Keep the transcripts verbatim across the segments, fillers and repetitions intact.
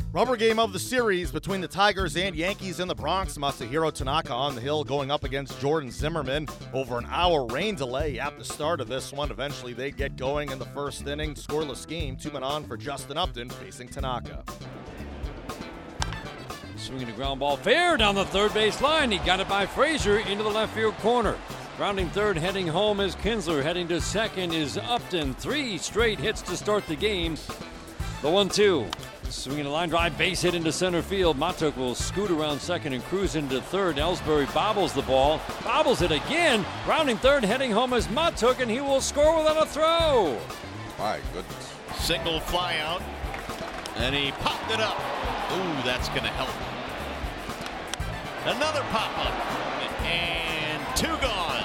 Rubber game of the series between the Tigers and Yankees in the Bronx. Masahiro Tanaka on the hill going up against Jordan Zimmermann. Over an hour rain delay at the start of this one. Eventually they get going in the first inning. Scoreless game. Two men on for Justin Upton facing Tanaka. Swinging a ground ball fair down the third base line. He got it by Frazier into the left field corner. Rounding third, heading home is Kinsler. Heading to second is Upton. Three straight hits to start the game. The one two. Swinging a line drive, base hit into center field. Matuk will scoot around second and cruise into third. Ellsbury bobbles the ball. Bobbles it again. Rounding third, heading home is Matuk, and he will score without a throw. My goodness. Single fly out, and he popped it up. Ooh, that's going to help. Another pop up, and two gone.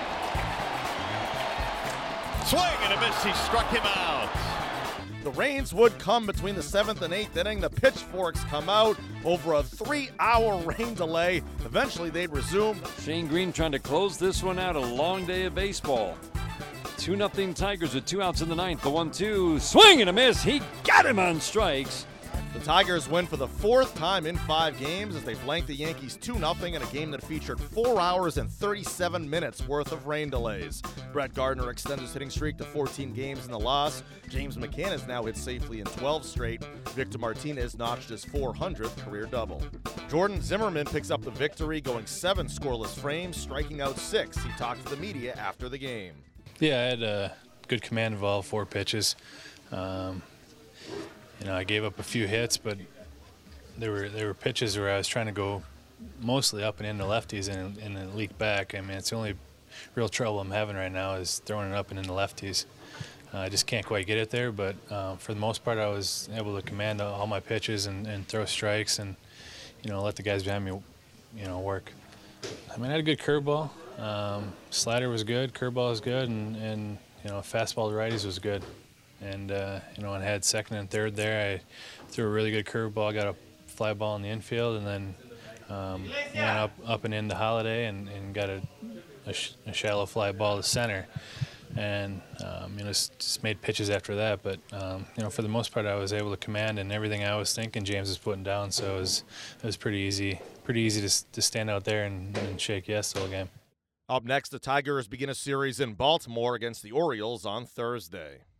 Swing and a miss. He struck him out. The rains would come between the seventh and eighth inning. The pitchforks come out over a three-hour rain delay. Eventually, they'd resume. Shane Green trying to close this one out. A long day of baseball. two nothing Tigers with two outs in the ninth. The one two. Swing and a miss. He got him on strikes. The Tigers win for the fourth time in five games as they blanked the Yankees two nothing in a game that featured four hours and thirty-seven minutes worth of rain delays. Brett Gardner extends his hitting streak to fourteen games in the loss. James McCann has now hit safely in twelve straight. Victor Martinez notched his four hundredth career double. Jordan Zimmermann picks up the victory, going seven scoreless frames, striking out six. He talked to the media after the game. Yeah, I had a good command of all four pitches. Um, You know, I gave up a few hits, but there were there were pitches where I was trying to go mostly up and into lefties and, and then leak back. I mean, it's the only real trouble I'm having right now is throwing it up and into lefties. Uh, I just can't quite get it there, but uh, for the most part, I was able to command all my pitches and, and throw strikes and, you know, let the guys behind me, you know, work. I mean, I had a good curveball. Um, slider was good, curveball was good, and, and you know, fastball to righties was good. And, uh, you know, and I had second and third there. I threw a really good curveball, got a fly ball in the infield, and then um, went up, up and into Holiday and, and got a, a, sh- a shallow fly ball to center. And, um, you know, just, just made pitches after that. But, um, you know, for the most part, I was able to command, and everything I was thinking James was putting down. So it was, it was pretty easy, pretty easy to, to stand out there and, and shake yes the whole game. Up next, the Tigers begin a series in Baltimore against the Orioles on Thursday.